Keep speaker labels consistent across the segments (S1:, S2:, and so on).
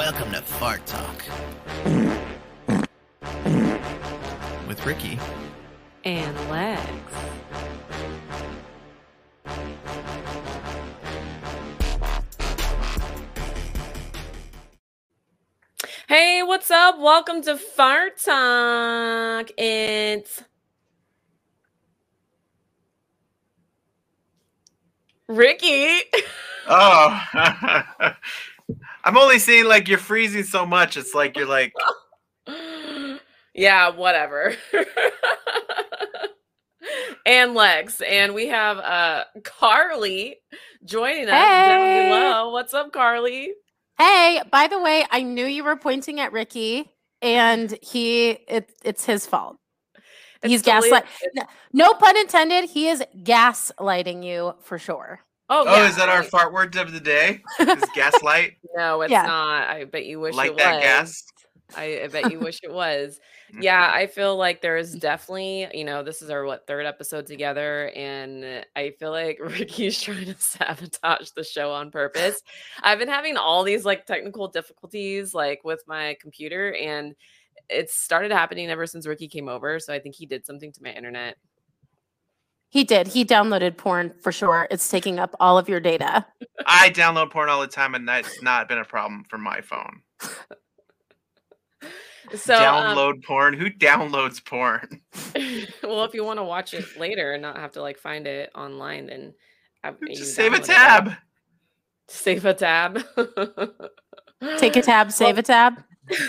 S1: Welcome to Fart Talk with Ricky
S2: and Lex. Hey, what's up? Welcome to Fart Talk. It's Ricky.
S1: Oh, I'm only seeing like you're freezing so much. It's like you're like,
S2: yeah, whatever. And Lex, and we have Carly joining us down below. What's up, Carly?
S3: Hey, by the way, I knew you were pointing at Ricky, and it's his fault. He's gaslight. No pun intended. He is gaslighting you for sure.
S1: Oh, yeah. Is that our fart word of the day? Is gaslight?
S2: No, it's not. I bet you wish it was.
S1: Like that gas?
S2: I bet you wish it was. Yeah, I feel like there is definitely, this is our third episode together, and I feel like Ricky's trying to sabotage the show on purpose. I've been having all these technical difficulties with my computer, and it started happening ever since Ricky came over. So I think he did something to my internet.
S3: He did. He downloaded porn for sure. It's taking up all of your data.
S1: I download porn all the time, and that's not been a problem for my phone. So download porn? Who downloads porn?
S2: Well, if you want to watch it later and not have to find it online, then
S1: just save a tab.
S2: Save a tab.
S3: Take a tab, save a tab.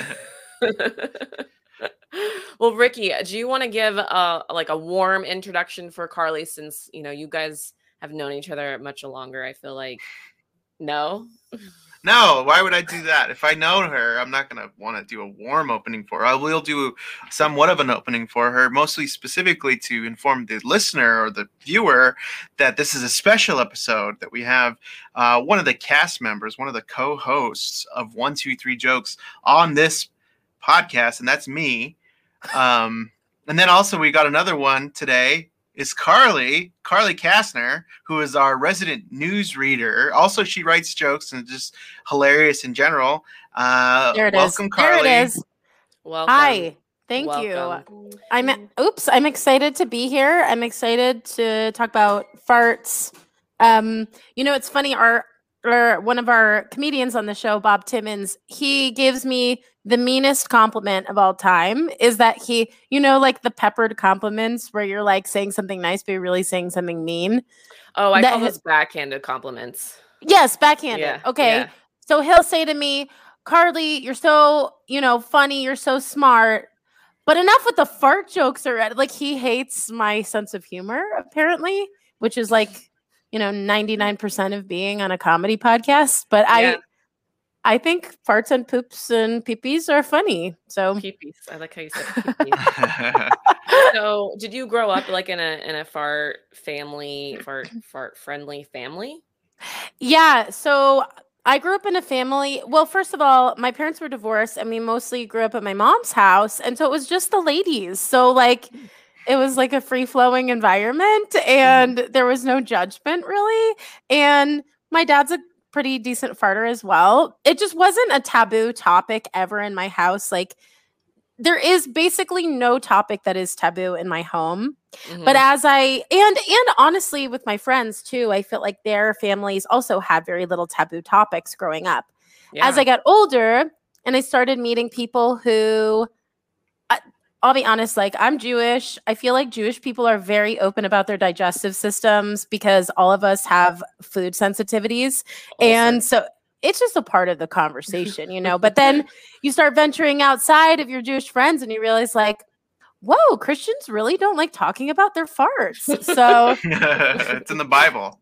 S2: Well, Ricky, do you want to give a warm introduction for Carly, since you guys have known each other much longer? I feel like no.
S1: No, why would I do that? If I know her, I'm not going to want to do a warm opening for her. I will do somewhat of an opening for her, mostly specifically to inform the listener or the viewer that this is a special episode, that we have one of the cast members, one of the co-hosts of 123 Jokes on this podcast, and that's me. And then also we got another one today. Is Carly Kastner, who is our resident news reader. Also, she writes jokes and just hilarious in general. Welcome, Carly.
S3: There it is.
S2: Welcome.
S3: Hi. Thank you. I'm excited to be here. I'm excited to talk about farts. It's funny. One of our comedians on the show, Bob Timmons, he gives me the meanest compliment of all time, is that he, the peppered compliments where you're saying something nice, but you're really saying something mean.
S2: Oh, I call those backhanded compliments.
S3: Yes, backhanded.
S2: Yeah,
S3: okay.
S2: Yeah.
S3: So he'll say to me, Carly, you're so, funny. You're so smart. But enough with the fart jokes already. He hates my sense of humor, apparently, which is 99% of being on a comedy podcast. But yeah. I think farts and poops and peepees are funny. So
S2: peepees. I like how you said peepees. So did you grow up in a fart friendly family?
S3: Yeah. So I grew up in a family. Well, first of all, my parents were divorced, and we mostly grew up at my mom's house. And so it was just the ladies. So it was a free-flowing environment, and there was no judgment really. And my dad's a pretty decent farter as well. It just wasn't a taboo topic ever in my house. There is basically no topic that is taboo in my home. Mm-hmm. But and honestly with my friends too, I feel like their families also had very little taboo topics growing up. Yeah. As I got older and I started meeting people who, I'll be honest, I'm Jewish. I feel like Jewish people are very open about their digestive systems because all of us have food sensitivities. Awesome. And so it's just a part of the conversation, But then you start venturing outside of your Jewish friends and you realize whoa, Christians really don't like talking about their farts. So
S1: it's in the Bible.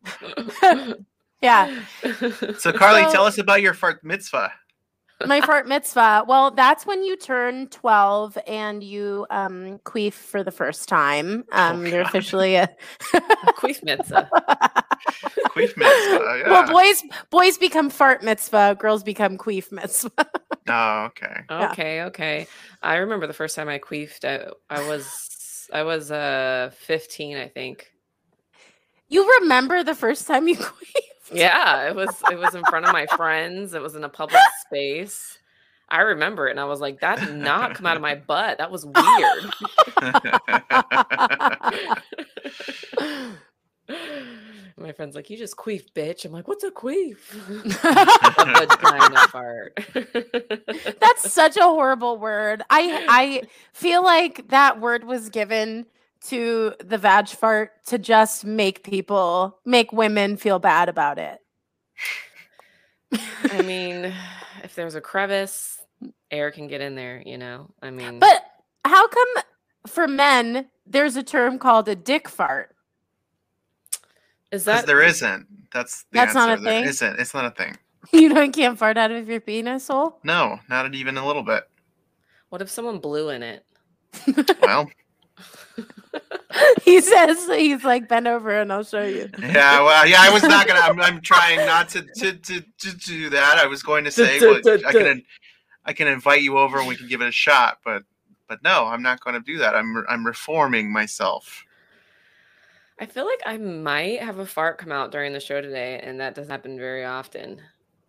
S3: Yeah.
S1: So Carly, tell us about your fart mitzvah.
S3: My fart mitzvah. Well, that's when you turn 12 and you queef for the first time. You're officially a
S2: queef mitzvah.
S1: Queef mitzvah, yeah.
S3: Well, boys become fart mitzvah, girls become queef mitzvah.
S1: Oh, okay.
S2: Okay. I remember the first time I queefed. I was 15, I think.
S3: You remember the first time you queefed?
S2: Yeah, it was in front of my friends. It was in a public space. I remember it, and I was like, that did not come out of my butt. That was weird. My friend's like, you just queef, bitch. I'm like, what's a queef? A vagina fart.
S3: That's such a horrible word. I feel like that word was given to the vag fart to just make women feel bad about it.
S2: I mean, if there's a crevice, air can get in there, you know? I mean,
S3: But how come for men there's a term called a dick fart?
S2: is
S1: Because
S2: that
S1: there isn't. That's the
S3: That's not
S1: answer.
S3: a
S1: There
S3: thing?
S1: isn't. It's not a thing.
S3: You can't fart out of your penis hole?
S1: No, not even a little bit.
S2: what if someone blew in it?
S1: Well,
S3: He says he's like, bend over and I'll show you.
S1: yeah, well, yeah. I was not gonna. I'm trying not to do that. I was going to say, well, I can invite you over and we can give it a shot. But no, I'm not going to do that. I'm reforming myself.
S2: I feel like I might have a fart come out during the show today, and that doesn't happen very often.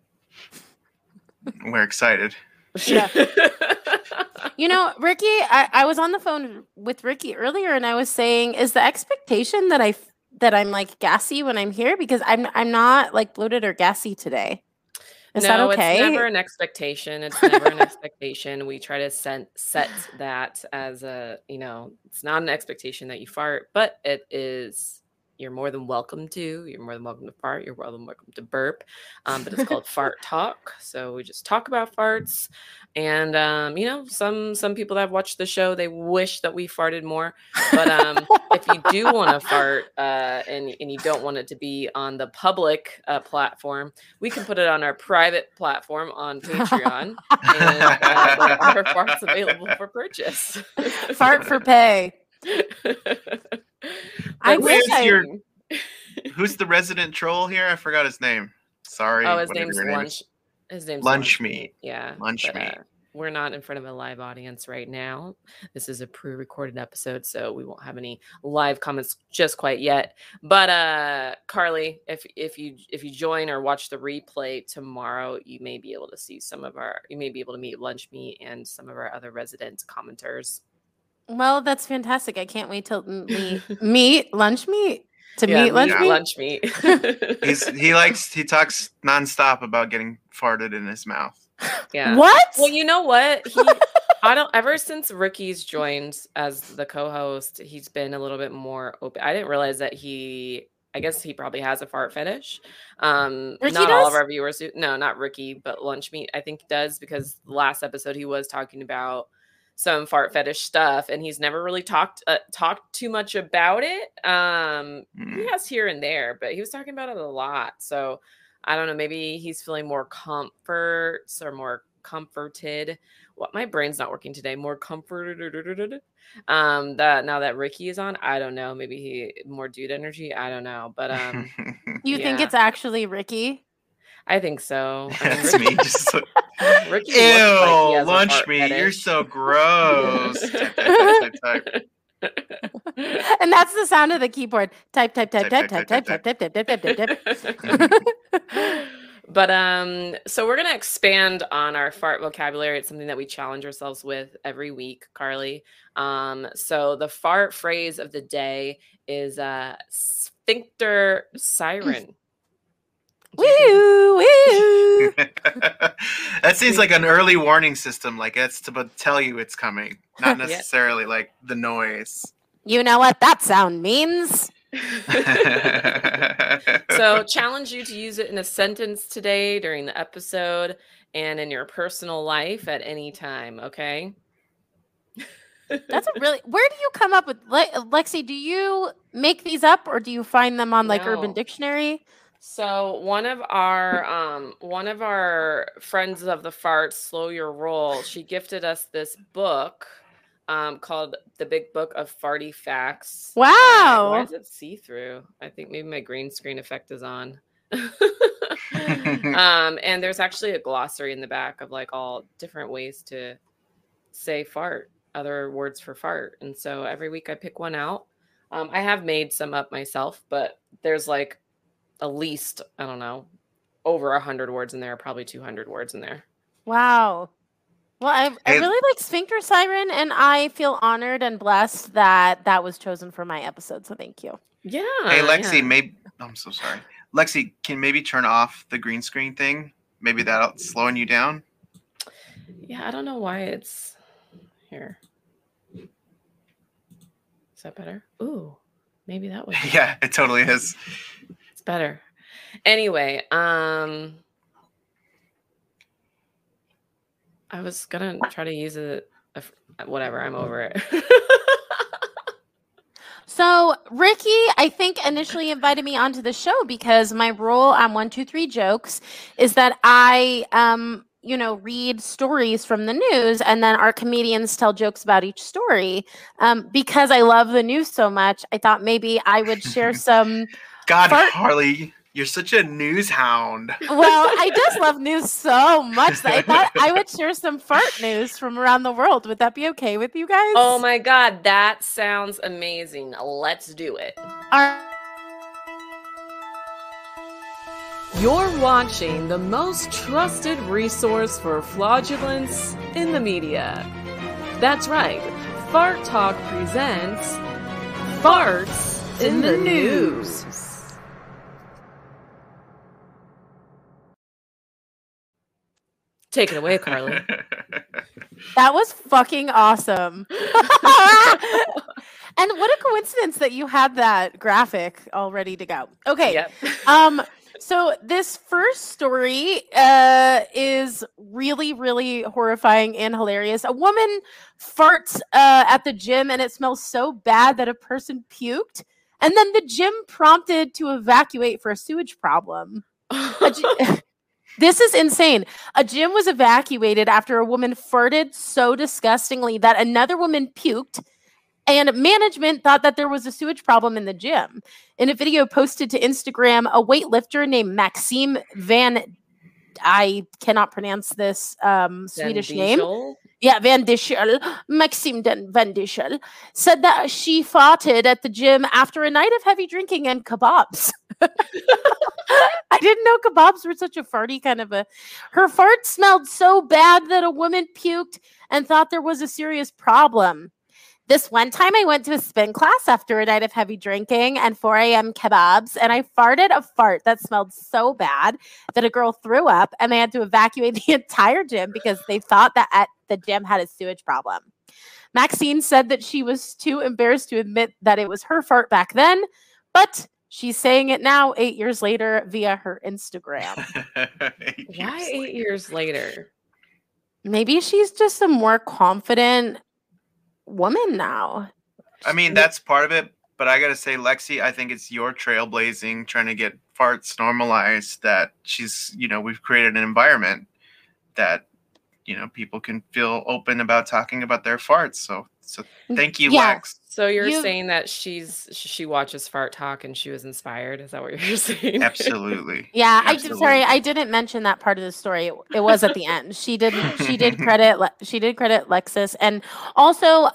S1: We're excited.
S3: Yeah. Ricky, I was on the phone with Ricky earlier, and I was saying, is the expectation that I'm like gassy when I'm here, because I'm not like bloated or gassy today. Is that okay?
S2: It's never an expectation. It's never an expectation. We try to set that as it's not an expectation that you fart, but it is. You're more than welcome to. You're more than welcome to fart. You're more than welcome to burp. But it's called Fart Talk. So we just talk about farts. And, some people that have watched the show, they wish that we farted more. But if you do want to fart and you don't want it to be on the public platform, we can put it on our private platform on Patreon. And our farts available for purchase.
S3: Fart for pay.
S1: Who's the resident troll here? I forgot his name. Sorry.
S2: Oh, his name's Lunch. His name's
S1: Lunch Meat.
S2: Yeah.
S1: Lunch Meat.
S2: We're not in front of a live audience right now. This is a pre-recorded episode, so we won't have any live comments just quite yet. But Carly, if you join or watch the replay tomorrow, you may be able to see you may be able to meet Lunch Meat and some of our other resident commenters.
S3: Well, that's fantastic. I can't wait till meet Lunch Meat. Meet
S2: Lunch Meat.
S1: He talks nonstop about getting farted in his mouth.
S3: Yeah. What?
S2: Well, you know what? Ever since Ricky's joined as the co-host, he's been a little bit more open. I didn't realize that I guess he probably has a fart fetish. Not does? All of our viewers do. No, not Ricky, but Lunch Meat, I think, does, because the last episode he was talking about some fart fetish stuff, and he's never really talked too much about it. He has here and there, but he was talking about it a lot. So I don't know, maybe he's feeling more comforts or more comforted. What, my brain's not working today. More comforted. That now that Ricky is on, I don't know. Maybe he more dude energy. I don't know, but
S3: you think it's actually Ricky?
S2: I think so.
S1: It's me. Just
S2: Ricky.
S1: Ew, Lunch Meat. You're so gross. Type.
S3: And that's the sound of the keyboard. Type.
S2: But so we're gonna expand on our fart vocabulary. It's something that we challenge ourselves with every week, Carly. So the fart phrase of the day is sphincter siren.
S3: Woo, woo.
S1: That seems like an early warning system. Like it's to tell you it's coming, not necessarily like the noise.
S3: You know what that sound means?
S2: So challenge you to use it in a sentence today during the episode and in your personal life at any time. Okay.
S3: That's where do you come up with, Lexi? Do you make these up or do you find them on like Urban Dictionary?
S2: So one of our friends of the farts, Slow Your Roll, she gifted us this book called The Big Book of Farty Facts.
S3: Wow.
S2: Why is it see-through? I think maybe my green screen effect is on. And there's actually a glossary in the back of like all different ways to say fart, other words for fart. And so every week I pick one out. I have made some up myself, but there's like at least, I don't know, over 100 words in there, probably 200 words in there.
S3: Wow. Well, I
S1: Hey,
S3: really like Sphincter Siren, and I feel honored and blessed that that was chosen for my episode. So thank you.
S2: Yeah.
S1: hey, Lexi,
S2: yeah.
S1: maybe I'm so sorry. Lexi, can maybe turn off the green screen thing? Maybe that'll slowing you down.
S2: Yeah, I don't know why it's here. Is that better? Ooh, maybe that was
S1: Yeah, it totally is.
S2: it's better. Anyway, I was gonna try to use it. Whatever, I'm over it.
S3: So Ricky, I think initially invited me onto the show because my role on 123 Jokes is that I read stories from the news, and then our comedians tell jokes about each story. Because I love the news so much, I thought maybe I would share some.
S1: God,
S3: Fart-
S1: Harley, you're such a news hound.
S3: Well, I just love news so much that I thought I would share some fart news from around the world. Would that be okay with you guys?
S2: Oh my God, that sounds amazing. Let's do it. You're watching the most trusted resource for fraudulence in the media. That's right. Fart Talk presents Farts in the News. Take it away, Carly.
S3: That was fucking awesome. And what a coincidence that you had that graphic all ready to go. Okay.
S2: Yep.
S3: So this first story is really, really horrifying and hilarious. A woman farts at the gym, and it smells so bad that a person puked. And then the gym prompted to evacuate for a sewage problem. This is insane. A gym was evacuated after a woman farted so disgustingly that another woman puked, and management thought that there was a sewage problem in the gym. In a video posted to Instagram, a weightlifter named Maxime I cannot pronounce this Swedish name. Yeah, Van Dischel, Maxime Van Dischel, said that she farted at the gym after a night of heavy drinking and kebabs. I didn't know kebabs were such a farty kind of a... Her fart smelled so bad that a woman puked and thought there was a serious problem. This one time I went to a spin class after a night of heavy drinking and 4 a.m. kebabs, and I farted a fart that smelled so bad that a girl threw up, and they had to evacuate the entire gym because they thought that at the gym had a sewage problem. Maxine said that she was too embarrassed to admit that it was her fart back then, but she's saying it now 8 years later via her Instagram.
S2: Why 8 years later?
S3: Maybe she's just a more confident woman now.
S1: I mean, that's part of it, but I gotta say, Lexi, I think it's your trailblazing, trying to get farts normalized, that she's, we've created an environment that, people can feel open about talking about their farts. So thank you, Lex.
S2: So you're saying that she watches Fart Talk and she was inspired? Is that what you're saying?
S1: Absolutely.
S3: Yeah,
S1: Absolutely.
S3: I didn't mention that part of the story. It was at the end. She did credit Lexus, and also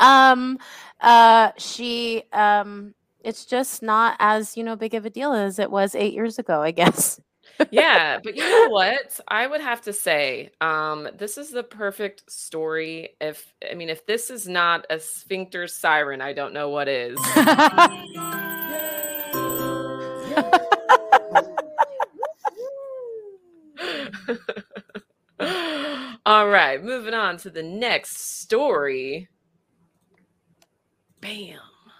S3: it's just not as big of a deal as it was 8 years ago, I guess.
S2: Yeah, but you know what? I would have to say, this is the perfect story. If this is not a sphincter siren, I don't know what is. All right, moving on to the next story. Bam.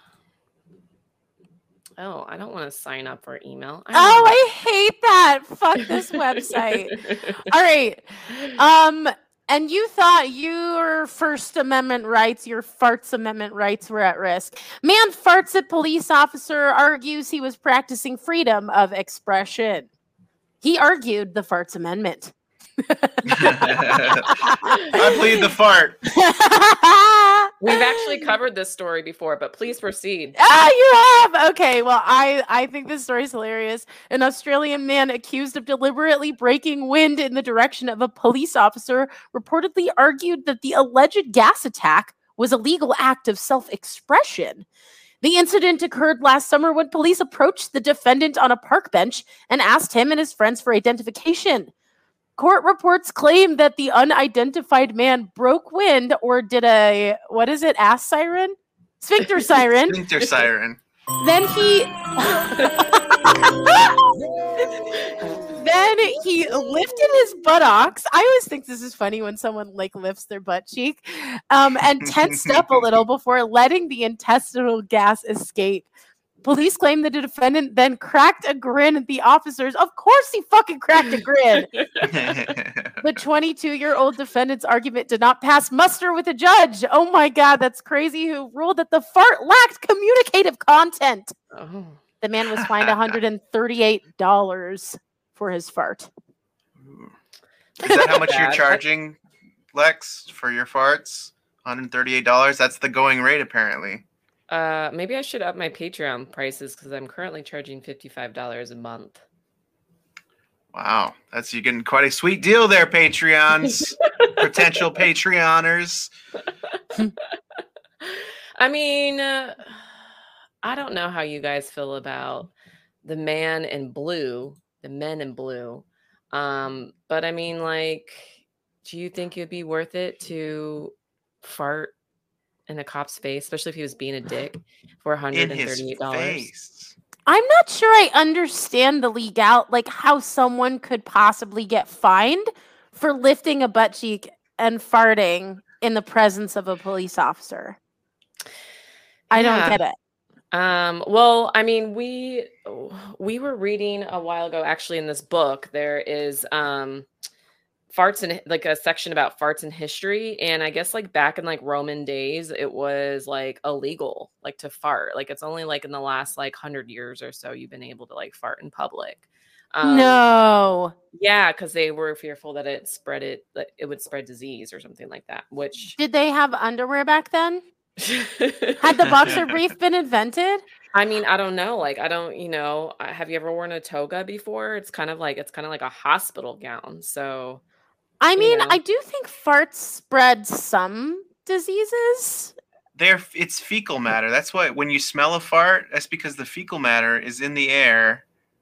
S2: Oh, I don't want to sign up for email.
S3: I hate that. Fuck this website. All right. And you thought your First Amendment rights, your Farts Amendment rights were at risk. Man farts at police officer, argues he was practicing freedom of expression. He argued the Farts Amendment.
S1: I plead the fart.
S2: We've actually covered this story before, but please proceed.
S3: You have? Okay, well, I think this story is hilarious. An Australian man accused of deliberately breaking wind in the direction of a police officer reportedly argued that the alleged gas attack was a legal act of self-expression. The incident occurred last summer when police approached the defendant on a park bench and asked him and his friends for identification. Court reports claim that the unidentified man broke wind or did a, what is it, ass siren? Sphincter siren.
S1: Sphincter siren.
S3: Then he lifted his buttocks. I always think this is funny when someone like lifts their butt cheek, and tensed up a little before letting the intestinal gas escape. Police claim that the defendant then cracked a grin at the officers. Of course he fucking cracked a grin. The 22-year-old defendant's argument did not pass muster with a judge. Oh my God, that's crazy. Who ruled that the fart lacked communicative content.
S2: Oh.
S3: The man was fined $138 for his fart.
S1: Is that how much you're charging, Lex, for your farts? $138? That's the going rate, apparently.
S2: Maybe I should up my Patreon prices because I'm currently charging $55 a month.
S1: Wow, you're getting quite a sweet deal there, Patreons. Potential Patreoners.
S2: I mean, I don't know how you guys feel about the men in blue. But I mean, like, do you think it'd be worth it to fart in a cop's face, especially if he was being a dick, for $138?
S3: I'm not sure I understand the like how someone could possibly get fined for lifting a butt cheek and farting in the presence of a police officer. I don't get it.
S2: Well, I mean, we were reading a while ago, actually, in this book, there is farts and like a section about farts in history, and I guess like back in like Roman days it was like illegal like to fart. Like it's only like in the last like 100 years or so you've been able to like fart in public.
S3: No.
S2: Yeah, because they were fearful that it would spread disease or something like that. Which
S3: did they have underwear back then? Had the boxer brief been invented?
S2: I mean, I don't know. Like, I don't, have you ever worn a toga before? It's kind of like a hospital gown. So
S3: I mean, I do think farts spread some diseases.
S1: It's fecal matter. That's why when you smell a fart, that's because the fecal matter is in the air.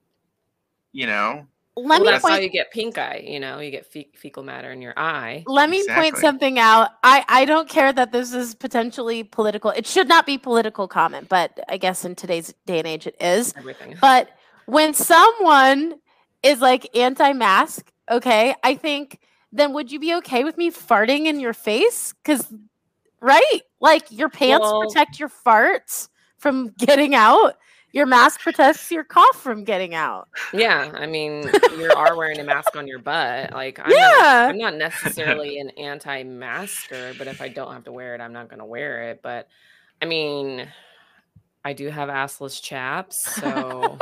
S2: That's how you get pink eye. You get fecal matter in your eye.
S3: Let me point something out. I don't care that this is potentially political. It should not be political comment, but I guess in today's day and age it is.
S2: Everything.
S3: But when someone is like anti-mask, okay, I think then would you be okay with me farting in your face? Because, right? Like your pants protect your farts from getting out. Your mask protects your cough from getting out.
S2: Yeah, I mean, you are wearing a mask on your butt. Like, I'm not necessarily an anti-masker, but if I don't have to wear it, I'm not going to wear it. But, I mean, I do have assless chaps, so...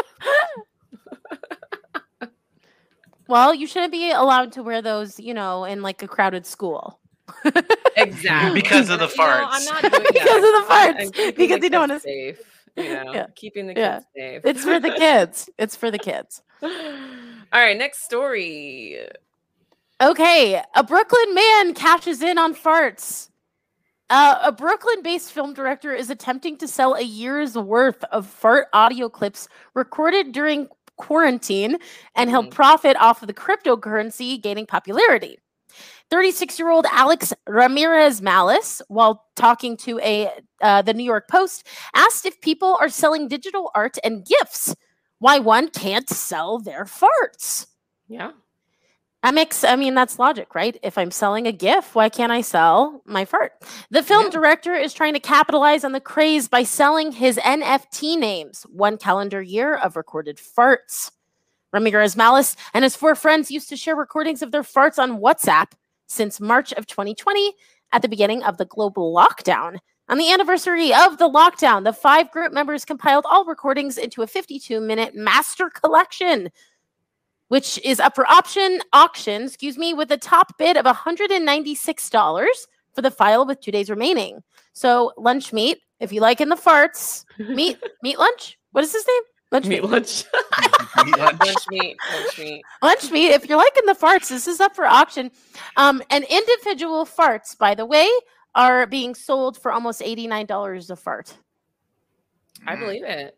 S3: Well, you shouldn't be allowed to wear those, in like a crowded school.
S2: Exactly.
S1: Because of the farts.
S2: I'm not doing that.
S3: Because of the farts. Because you don't want to...
S2: safe. Keeping the kids safe.
S3: It's for the kids.
S2: All right, next story.
S3: Okay, a Brooklyn man cashes in on farts. A Brooklyn-based film director is attempting to sell a year's worth of fart audio clips recorded during quarantine, and he'll profit off of the cryptocurrency gaining popularity. 36-year-old Alex Ramirez Malice, while talking to the New York Post, asked if people are selling digital art and gifts, why one can't sell their farts.
S2: Yeah.
S3: That's logic, right? If I'm selling a GIF, why can't I sell my fart? The film director is trying to capitalize on the craze by selling his NFT names, 1 calendar year of recorded farts. Ramirez Malice and his 4 friends used to share recordings of their farts on WhatsApp since March of 2020 at the beginning of the global lockdown. On the anniversary of the lockdown, the 5 group members compiled all recordings into a 52-minute master collection, which is up for auction, with a top bid of $196 for the file with 2 days remaining. So lunch meat, if you like in the farts, meat lunch. What is his name? Lunch meat.
S2: Lunch. Lunch meat.
S3: Lunch meat. If you're liking the farts, this is up for auction. And individual farts, by the way, are being sold for almost $89 a fart.
S2: I believe it.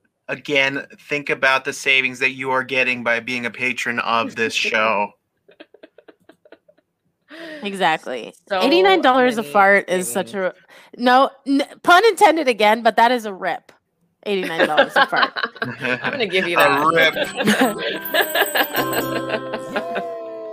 S1: Again, think about the savings that you are getting by being a patron of this show.
S3: Exactly.
S2: So
S3: $89 a
S2: many
S3: fart is such
S2: savings.
S3: a pun intended again, but that is a rip. $89 a fart.
S2: I'm gonna give you
S1: A
S2: that.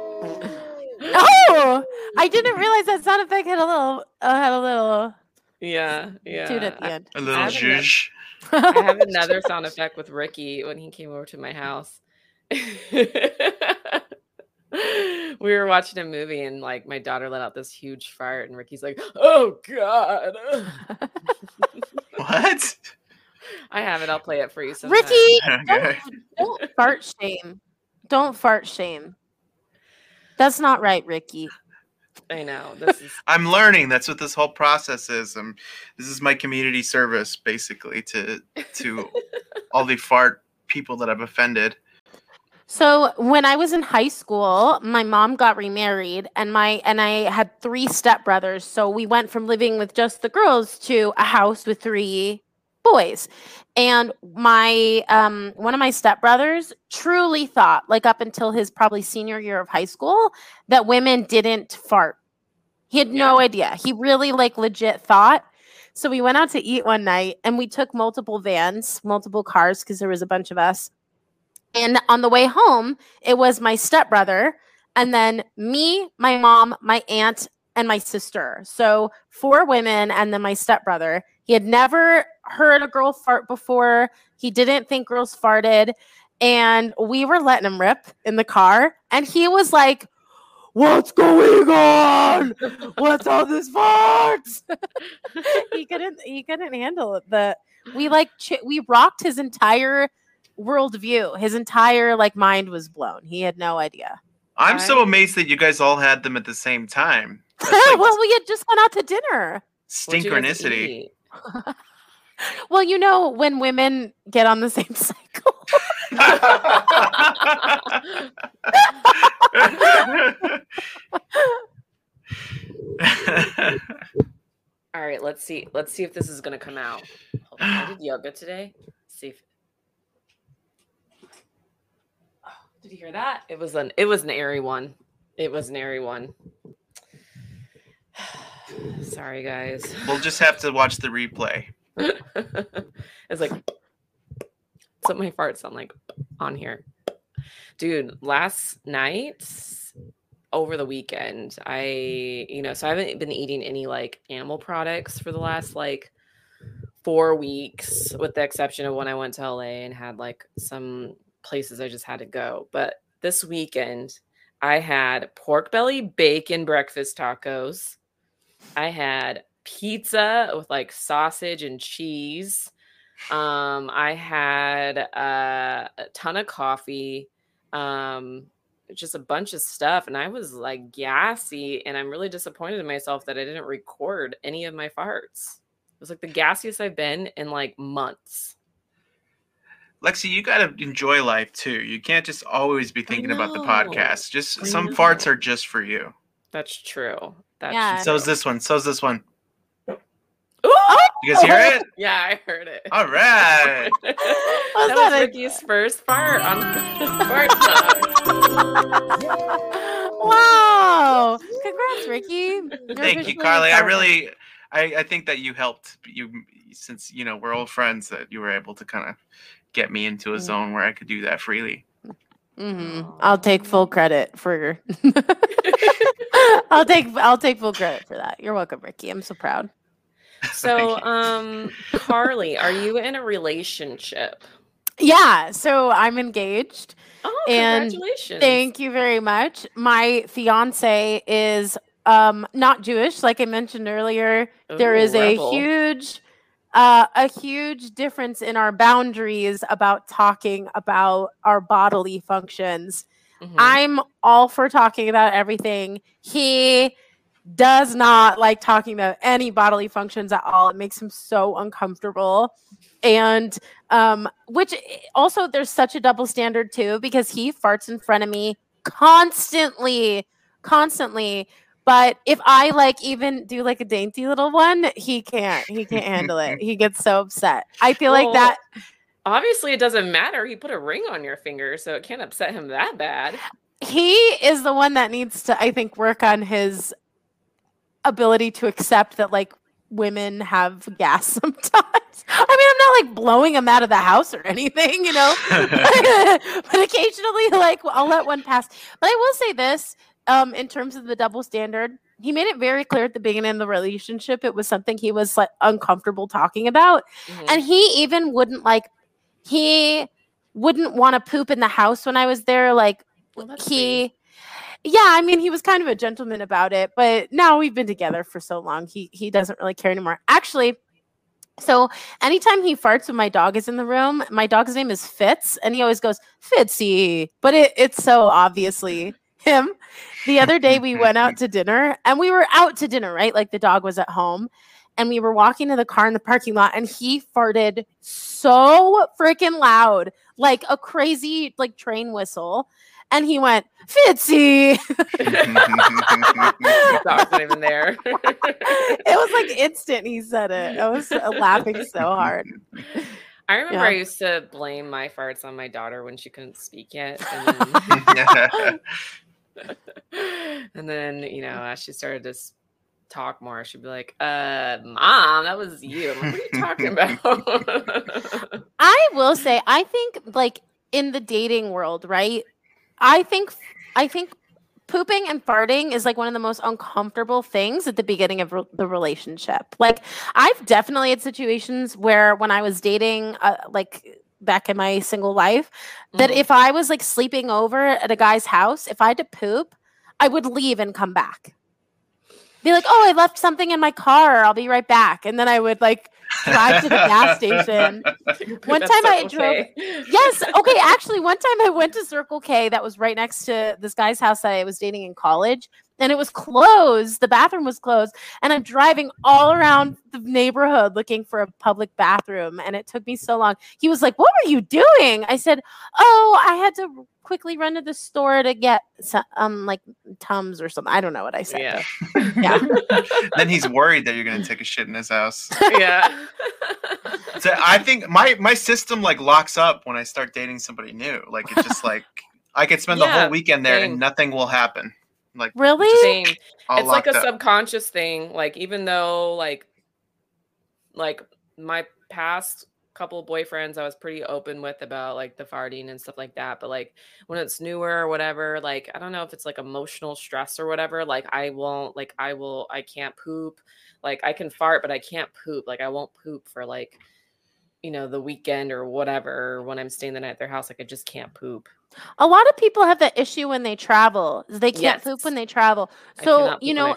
S3: Oh, I didn't realize that sound effect had a little
S2: Yeah,
S3: toot at the
S2: yeah.
S3: end.
S1: A little
S2: have ano-
S1: zhuzh.
S2: I have another sound effect with Ricky when he came over to my house. We were watching a movie and like my daughter let out this huge fart and Ricky's like, "Oh God."
S1: What?
S2: I have it. I'll play it for you sometime.
S3: Ricky,
S1: Okay.
S3: don't fart shame. Don't fart shame. That's not right, Ricky.
S2: I know. This is
S1: I'm learning. That's what this whole process is. This is my community service, basically, to all the fart people that I've offended.
S3: So when I was in high school, my mom got remarried, and I had 3 stepbrothers. So we went from living with just the girls to a house with 3 boys. And my one of my stepbrothers truly thought, like up until his probably senior year of high school, that women didn't fart. He had no idea. He really like legit thought. So we went out to eat one night, and we took multiple cars because there was a bunch of us. And on the way home, it was my stepbrother, and then me, my mom, my aunt, and my sister. So 4 women, and then my stepbrother. He had never heard a girl fart before. He didn't think girls farted. And we were letting him rip in the car. And he was like, "What's going on? What's all this farts?" he couldn't handle it. We rocked his entire worldview. His entire like mind was blown. He had no idea.
S1: I'm so amazed that you guys all had them at the same time. That's like
S3: Well, we had just gone out to dinner.
S2: What'd you guys
S1: synchronicity.
S2: eat?
S3: Well, you know, when women get on the same cycle.
S2: All right, let's see if this is gonna come out. Hold on. I did yoga today. Let's see if did you hear that? It was an airy one. It was an airy one. Sorry, guys.
S1: We'll just have to watch the replay.
S2: It's like that's what my farts sound like on here. Dude, last night over the weekend, so I haven't been eating any like animal products for the last like 4 weeks, with the exception of when I went to LA and had like some places I just had to go. But this weekend, I had pork belly bacon breakfast tacos. I had pizza with like sausage and cheese. I had a ton of coffee, just a bunch of stuff, and I was like gassy, and I'm really disappointed in myself that I didn't record any of my farts. It was like the gassiest I've been in like months.
S1: Lexi, you gotta enjoy life too. You can't just always be thinking about the
S2: know.
S1: podcast. Just
S2: I
S1: some
S2: know.
S1: farts are just for you.
S2: That's true. That's
S3: Yeah.
S2: true.
S1: So's this one. So's this one.
S2: Ooh!
S1: You guys hear it?
S2: Yeah, I heard it.
S1: All right.
S2: That
S3: that
S2: was
S3: a-
S2: Ricky's first fart on Fart Talk.
S3: Wow. Congrats, Ricky. You're
S1: Thank you,
S3: officially
S1: Carly.
S3: a farmer.
S1: I think that you helped. You, since we're old friends, that you were able to kind of get me into a zone where I could do that freely.
S3: Mhm. I'll take full credit for I'll take full credit for that. You're welcome, Ricky. I'm so proud.
S2: So, Carly, are you in a relationship?
S3: Yeah, so I'm engaged.
S2: Oh,
S3: And
S2: congratulations.
S3: Thank you very much. My fiance is not Jewish, like I mentioned earlier. There is
S2: Ooh, rebel.
S3: a huge difference in our boundaries about talking about our bodily functions.
S2: Mhm.
S3: I'm all for talking about everything. He does not like talking about any bodily functions at all. It makes him so uncomfortable. And which also there's such a double standard too, because he farts in front of me constantly. But if I like even do like a dainty little one, he can't handle it. He gets so upset. I feel like
S2: Well,
S3: that
S2: Obviously, it doesn't matter. He put a ring on your finger, so it can't upset him that bad.
S3: he is the one that needs to, I think, work on his ability to accept that like women have gas sometimes. I mean, I'm not like blowing him out of the house or anything, you know, but occasionally like I'll let one pass. But I will say this, in terms of the double standard, he made it very clear at the beginning of the relationship it was something he was like uncomfortable talking about. And he even wouldn't want to poop in the house when I was there. Like
S2: sweet.
S3: yeah, I mean, he was kind of a gentleman about it, but now we've been together for so long, he doesn't really care anymore. Actually, so anytime he farts when my dog is in the room, my dog's name is Fitz, and he always goes, Fitzy, but it's so obviously him. The other day we went out to dinner, and we were out to dinner, right? Like the dog was at home, and we were walking to the car in the parking lot, and he farted so freaking loud, like a crazy like train whistle. And he went, Fitzy.
S2: Dog's not even there.
S3: It was like instant he said it. I was laughing so hard.
S2: I remember I used to blame my farts on my daughter when she couldn't speak yet. And then, you know, as she started to talk more, she'd be like, Mom, that was you. I'm like, what are you talking about?
S3: I will say, I think like in the dating world, right? I think pooping and farting is like one of the most uncomfortable things at the beginning of the relationship. Like I've definitely had situations where when I was dating, like back in my single life, that if I was like sleeping over at a guy's house, if I had to poop, I would leave and come back. Be like, oh, I left something in my car. I'll be right back. And then I would like drive to the gas station. One time I drove. Yes. Okay. Actually, one time I went to Circle K that was right next to this guy's house that I was dating in college. And it was closed. The bathroom was closed. And I'm driving all around the neighborhood looking for a public bathroom. And it took me so long. He was like, what were you doing? I said, oh, I had to quickly run to the store to get some, like Tums or something. I don't know what I said.
S2: Yeah.
S3: Yeah.
S1: Then he's worried that you're going to take a shit in his house.
S2: Yeah.
S1: So I think my system like locks up when I start dating somebody new. Like it's just like I could spend the whole weekend there and nothing will happen. Like
S3: really?
S2: Same. It's like a subconscious thing. Like even though like my past couple of boyfriends I was pretty open with about like the farting and stuff like that, but like when it's newer or whatever, like I don't know if it's like emotional stress or whatever, like I can't poop. Like I can fart but I can't poop. Like I won't poop for like, you know, the weekend or whatever when I'm staying the night at their house. Like I just can't poop.
S3: A lot of people have that issue when they travel. They can't poop when they travel. So, you know,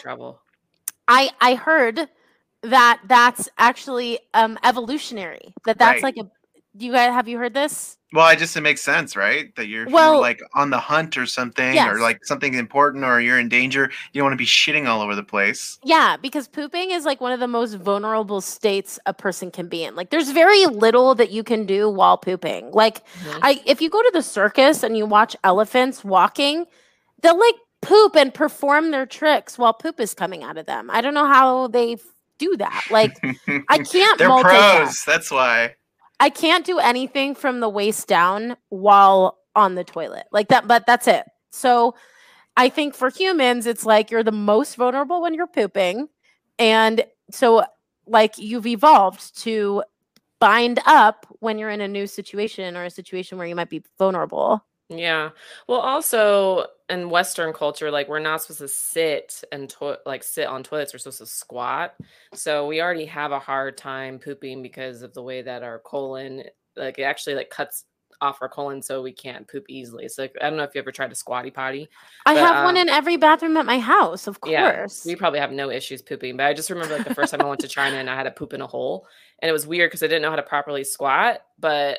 S3: I heard that that's actually evolutionary. That's like have you heard this?
S1: Well, it makes sense, right? That you're like on the hunt or something, or like something important, or you're in danger. You don't want to be shitting all over the place.
S3: Yeah, because pooping is like one of the most vulnerable states a person can be in. Like there's very little that you can do while pooping. Like if you go to the circus and you watch elephants walking, they'll like poop and perform their tricks while poop is coming out of them. I don't know how they do that. Like I can't.
S1: They're pros. That's why.
S3: I can't do anything from the waist down while on the toilet like that, but that's it. So I think for humans, it's like you're the most vulnerable when you're pooping. And so like you've evolved to bind up when you're in a new situation or a situation where you might be vulnerable.
S2: Yeah. Well, also in Western culture, like we're not supposed to sit and sit on toilets. We're supposed to squat. So we already have a hard time pooping because of the way that our colon, like it actually like cuts off our colon so we can't poop easily. So like, I don't know if you ever tried a squatty potty.
S3: I have one in every bathroom at my house, of course.
S2: Yeah, we probably have no issues pooping, but I just remember like the first time I went to China and I had to poop in a hole. And it was weird because I didn't know how to properly squat. But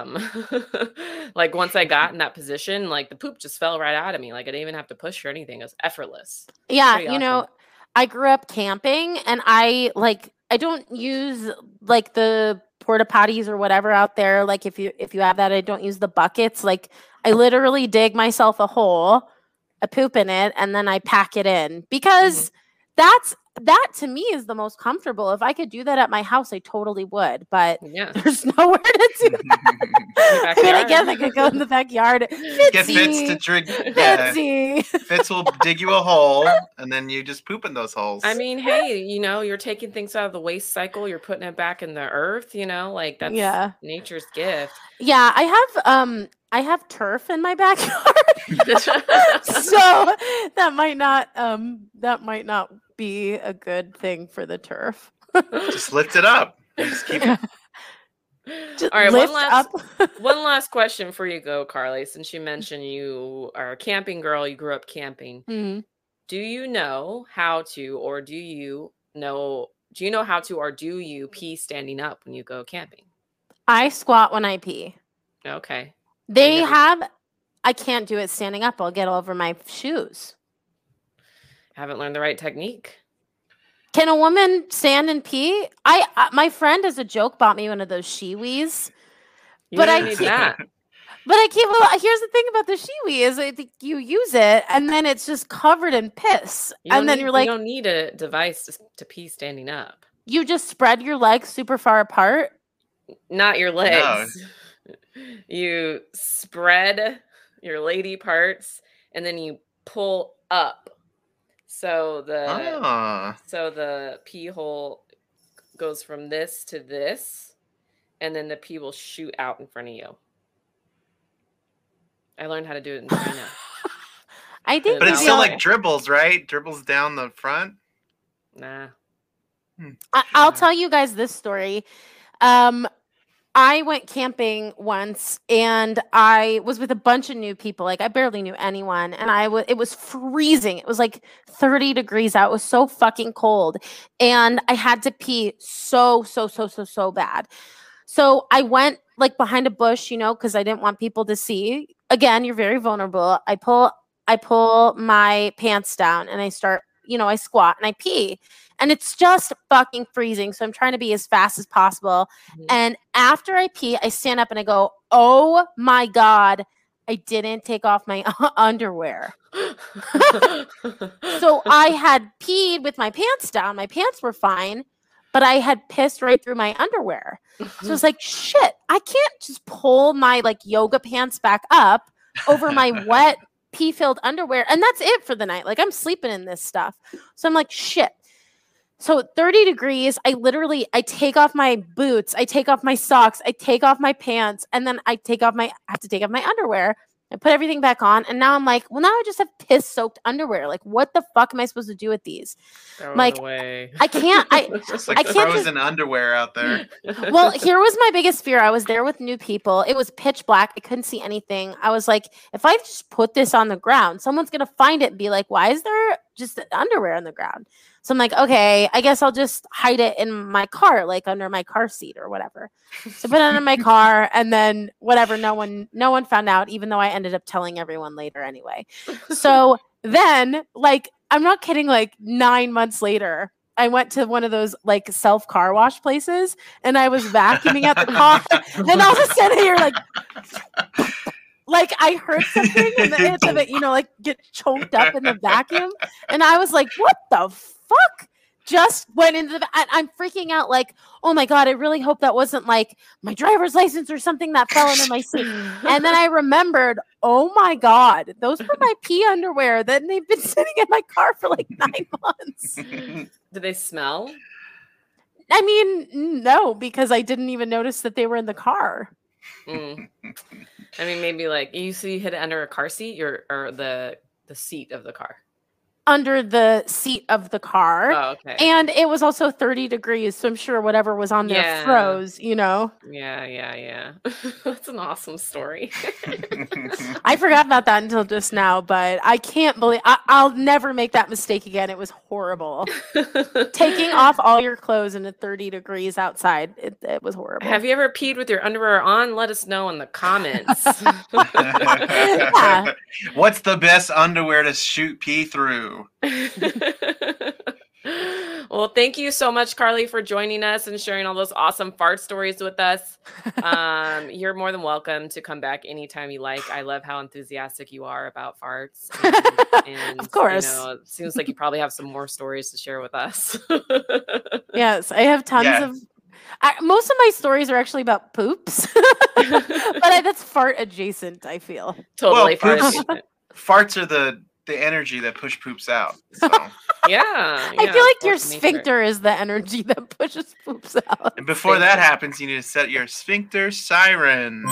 S2: like once I got in that position, like the poop just fell right out of me. Like I didn't even have to push or anything. It was effortless.
S3: Yeah, you know, I grew up camping and I don't use like the porta potties or whatever out there. Like if you have that, I don't use the buckets. Like I literally dig myself a hole, I poop in it, and then I pack it in because that's that to me is the most comfortable. If I could do that at my house, I totally would. But
S2: Yeah.
S3: there's nowhere to do that. I mean, I guess I could go in the backyard.
S1: Get Fitz to drink. Yeah.
S3: Fitzy.
S1: Fitz will dig you a hole, and then you just poop in those holes.
S2: I mean, hey, you're taking things out of the waste cycle. You're putting it back in the earth. Like that's nature's gift.
S3: Yeah, I have turf in my backyard, so that might not be a good thing for the turf.
S1: Just lift it up. Just keep it.
S2: All right, one last question for you, Carly. Since you mentioned you are a camping girl, you grew up camping.
S3: Mm-hmm.
S2: Do you know how to, or do you pee standing up when you go camping?
S3: I squat when I pee.
S2: Okay.
S3: I can't do it standing up. I'll get all over my shoes.
S2: Haven't learned the right technique.
S3: Can a woman stand and pee? My friend as a joke bought me one of those Shewees.
S2: But I need that.
S3: But I can't. Well, here's the thing about the Shewee is I think you use it and then it's just covered in piss, and then you're like,
S2: you don't need a device to pee standing up.
S3: You just spread your legs super far apart.
S2: Not your legs. No. You spread your lady parts and then you pull up. So the pee hole goes from this to this, and then the pee will shoot out in front of you. I learned how to do it in China.
S3: I think,
S1: but it's still like dribbles, right? Dribbles down the front.
S2: Nah.
S3: I'll tell you guys this story. I went camping once and I was with a bunch of new people. Like I barely knew anyone, and it was freezing. It was like 30 degrees out. It was so fucking cold, and I had to pee so bad. So I went like behind a bush, because I didn't want people to see. Again, you're very vulnerable. I pull my pants down and I start, I squat and I pee. And it's just fucking freezing. So I'm trying to be as fast as possible. Mm-hmm. And after I pee, I stand up and I go, oh my God, I didn't take off my underwear. So I had peed with my pants down. My pants were fine, but I had pissed right through my underwear. So it's like, shit, I can't just pull my like yoga pants back up over my wet pee-filled underwear. And that's it for the night. Like I'm sleeping in this stuff. So I'm like, shit. So 30 degrees, I take off my boots, I take off my socks, I take off my pants, and then I have to take off my underwear. I put everything back on, and now I'm like, well, now I just have piss-soaked underwear. Like, what the fuck am I supposed to do with these? Like, I can't.
S1: It's like frozen underwear out there.
S3: Well, here was my biggest fear. I was there with new people. It was pitch black. I couldn't see anything. I was like, if I just put this on the ground, someone's gonna find it and be like, why is there just underwear on the ground? So I'm like, okay, I guess I'll just hide it in my car, like under my car seat or whatever. So I put it under my car, and then whatever, no one found out, even though I ended up telling everyone later anyway. So then, like, I'm not kidding, like 9 months later, I went to one of those like self car wash places, and I was vacuuming at the car, and all of a sudden you're like I heard something in the edge of it, like get choked up in the vacuum, and I was like, what the fuck just went into the I'm freaking out, like, oh my God, I really hope that wasn't like my driver's license or something that fell into my seat. And then I remembered, oh my God, those were my pee underwear. Then they've been sitting in my car for like 9 months.
S2: Do they smell?
S3: I mean, no, because I didn't even notice that they were in the car.
S2: I mean, maybe like you hid it under a car seat or the seat of the car.
S3: Under the seat of the car.
S2: Oh, okay.
S3: And it was also 30 degrees, so I'm sure whatever was on there froze, Yeah.
S2: That's an awesome story.
S3: I forgot about that until just now, but I can't believe I'll never make that mistake again. It was horrible. Taking off all your clothes in 30 degrees outside, it was horrible.
S2: Have you ever peed with your underwear on? Let us know in the comments.
S1: What's the best underwear to shoot pee through?
S2: Well, thank you so much, Carly, for joining us and sharing all those awesome fart stories with us. You're more than welcome to come back anytime you like. I love how enthusiastic you are about farts. And
S3: Of course.
S2: it seems like you probably have some more stories to share with us.
S3: Yes, I have tons of. Most of my stories are actually about poops, but that's fart adjacent. I feel
S2: totally
S1: well,
S2: fart adjacent.
S1: Farts are the energy that push poops out. So.
S2: Yeah,
S3: I feel like your sphincter is the energy that pushes poops out.
S1: And before that happens, you need to set your sphincter siren.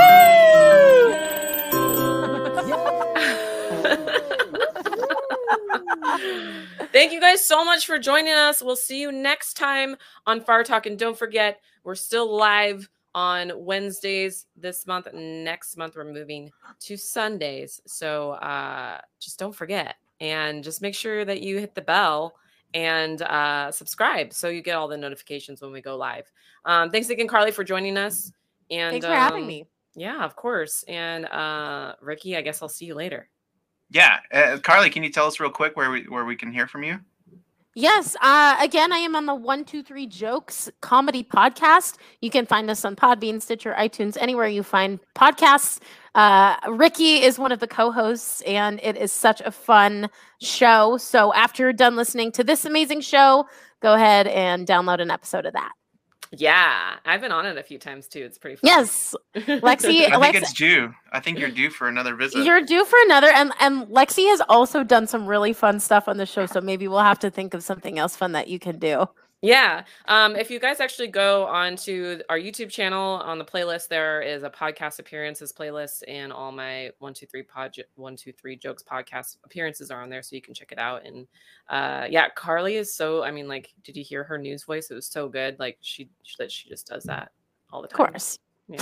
S2: Thank you guys so much for joining us. We'll see you next time on Fart Talk. And don't forget, we're still live on Wednesdays this month. Next month, we're moving to Sundays. So just don't forget. And just make sure that you hit the bell and subscribe so you get all the notifications when we go live. Thanks again, Carly, for joining us. And
S3: thanks for having me.
S2: Yeah, of course. And Ricky, I guess I'll see you later.
S1: Yeah. Carly, can you tell us real quick where we can hear from you?
S3: Yes. Again, I am on the 123 Jokes comedy podcast. You can find us on Podbean, Stitcher, iTunes, anywhere you find podcasts. Ricky is one of the co-hosts, and it is such a fun show. So after you're done listening to this amazing show, go ahead and download an episode of that.
S2: Yeah, I've been on it a few times too. It's pretty fun.
S3: Yes, Lexi.
S1: I think it's due. I think you're due for another visit.
S3: You're due for another, and Lexi has also done some really fun stuff on the show. So maybe we'll have to think of something else fun that you can do.
S2: Yeah. If you guys actually go onto our YouTube channel, on the playlist, there is a podcast appearances playlist, and all my 123 Jokes podcast appearances are on there, so you can check it out. And yeah, Carly is so. I mean, like, did you hear her news voice? It was so good. Like she just does that all the time.
S3: Of course.
S2: Yeah.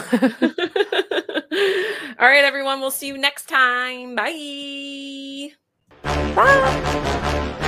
S2: All right, everyone. We'll see you next time. Bye.
S3: Bye.